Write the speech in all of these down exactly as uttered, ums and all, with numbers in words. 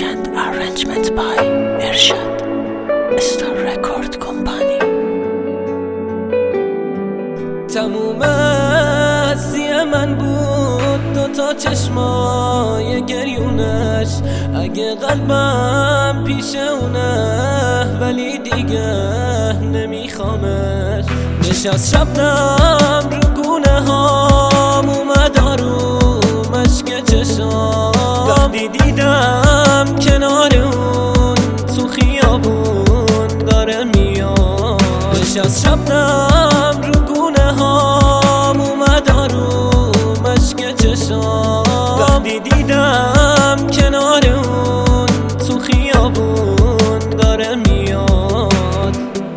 Tashkent arrangement by Irshad Star Record Company. تموم هستی من بود دو تا چشمای گریونش، اگه قلبم پیش اونه ولی دیگه نمیخوامش. نشست شبنم رو گونه هام، اومد آروم اشک چشام، وقتی دیدم کنار اون تو خیابون داره میاد. نشست شبنم رو گونه هام، اومد آروم اشک چشام، وقتی دیدم کنار اون تو خیابون داره میاد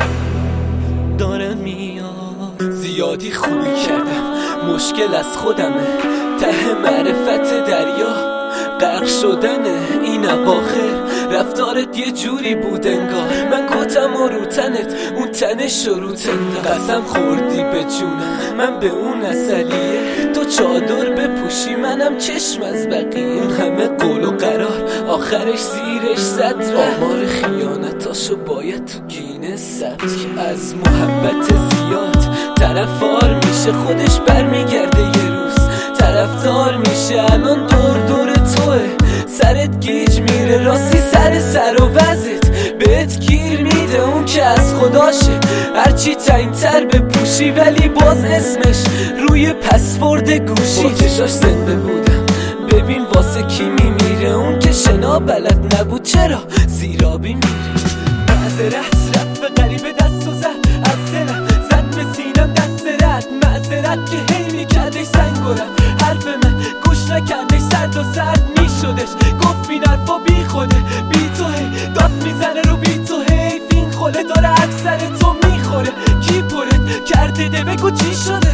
داره میاد. زیادی خوبی کردم، مشکل از خودمه، ته معرفت دریا غرق شدنه. این اواخر رفتارت یه جوری بود انگار من کتم و رو تنت اون تنش رو تنده. قسم خوردی به جونم من به اون اصلیه، تو چادر بپوشی منم چشم از بقیه. اون همه قول و قرار آخرش زیرش صدره، آمار خیانتاشو باید تو گینه ثبت کرد. از محبت زیاد طرفدار میشه، خودش برمیگرده یه روز طرفدار میشه. الان دور دور توه، سرت گیج میره راستی سر سر و وزت بهت گیر میده. اون که از خداشه هرچی تعیین تر بپوشی ولی باز اسمش روی پسورد گوشی. با چشاش زنده بودم ببین واسه کی میمیره، اون که شنا بلد نبود چرا زیرابی میره. معذرت رفت به غریبه دست و زد از دلم، زد به سینم دست رد معذرت که هی میکردش سنگ و رد. حرف من گوش نکردش سرد و سرد میشدش، گفت این حرفا بی خوده بی تو هی داد میزنه رو بی تو هی فین خوله داره اکثر تو میخوره. کی پرت کرده ده بگو چی شده،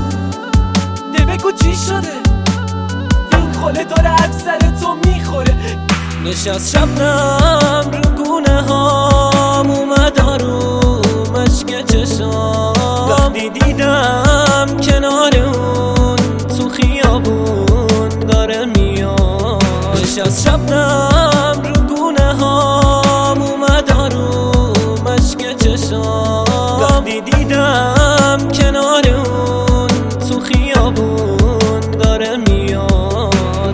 ده بگو چی شده، فین خوله داره اکثر تو میخوره. نشست شبنم رو گونه هام، اومد آروم اشک چشام، وقتی دیدم کنار اون تو خیابون داره میاد. نشست شبنم رو گونه هام، اومد آروم اشک چشام، وقتی دیدم کنار اون تو خیابون داره میاد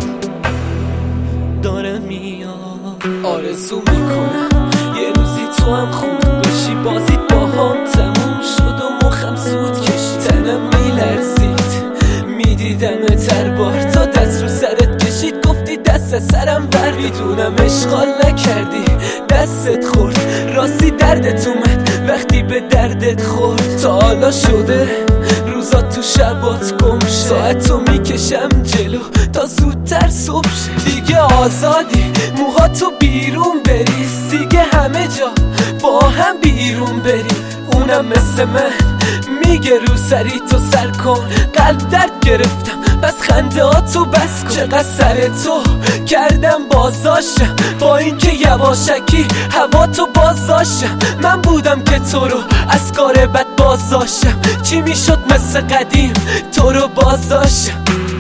داره میاد. آرزو میکنم یه روزی تو هم خوب بشی، بازیت با هم تموم شد و مخم سود کشید. تنم میلرزید میدیدم تربار تا دست رو سرت کشید، گفتی دست از سرم بر. میدونم اشغال نکردی دستت خورد، راستی دردت اومد وقتی به دردت خورد. تا حالا شده روزا تو شبات گم شه، ساعتو میکشم جلو تا زودتر صبح شه. دیگه آزادی موهاتو بیرون بریز، دیگه همه جا با هم بیرون بریم. اونم مثل من میگه رو سری تو سر کن، قلب درد گرفتم بس خنده ها تو بس کن. چقدر سر تو کردم بازاشم با اینکه یواشکی هوا تو بازاشم. من بودم که تو رو از کار بد بازاشم، چی میشد مثل قدیم تو رو بازاشم.